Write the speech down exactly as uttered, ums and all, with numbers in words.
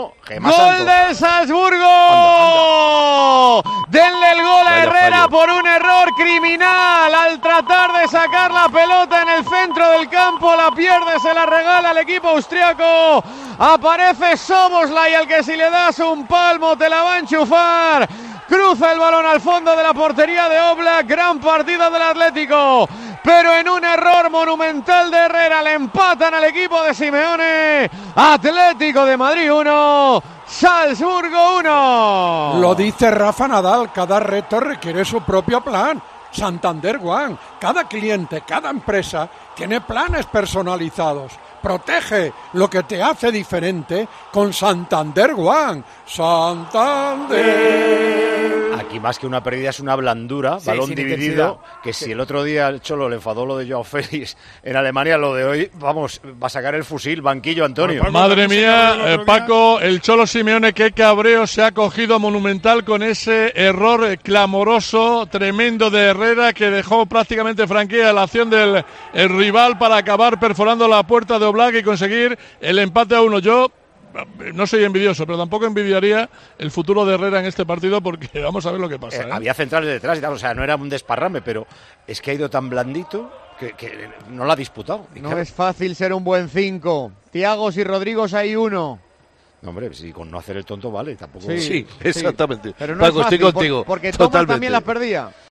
Gemma ¡Gol Santos. del Salzburgo! Anda, anda. Denle el gol a Vaya Herrera fallo. por un error criminal al tratar de sacar la pelota en el centro del campo. La pierde, se la regala al equipo austriaco. Aparece Szoboszlai, al que si le das un palmo te la va a enchufar. Cruza el balón al fondo de la portería de Oblak. Gran partido del Atlético, pero en un error monumental de Herrera le empatan al equipo de Simeone. Atlético de Madrid uno, Salzburgo uno. Lo dice Rafa Nadal, cada reto requiere su propio plan. Santander One, cada cliente, cada empresa tiene planes personalizados. Protege lo que te hace diferente con Santander One. Santander. Aquí más que una pérdida es una blandura, Sí, balón sin dividido, intensidad. que Sí. si el otro día el Cholo le enfadó lo de Joao Félix en Alemania, lo de hoy, vamos, va a sacar el fusil, banquillo Antonio. Madre mía, eh, Paco, el Cholo Simeone, qué cabreo se ha cogido monumental con ese error eh, clamoroso, tremendo de Herrera, que dejó prácticamente franqueada la acción del el rival para acabar perforando la puerta de Oblak y conseguir el empate a uno. Yo eh, no soy envidioso, pero tampoco envidiaría el futuro de Herrera en este partido, porque vamos a ver lo que pasa. Eh, ¿eh? había centrales detrás y tal, o sea, no era un desparrame, pero es que ha ido tan blandito que, que no lo ha disputado. Y No claro, es fácil ser un buen cinco. Tiagos y Rodrigos hay uno. no, hombre, si con no hacer el tonto vale, tampoco. Sí. Sí, exactamente. Pero no Paco, es fácil, estoy contigo. por- porque Thomas totalmente. también las perdía.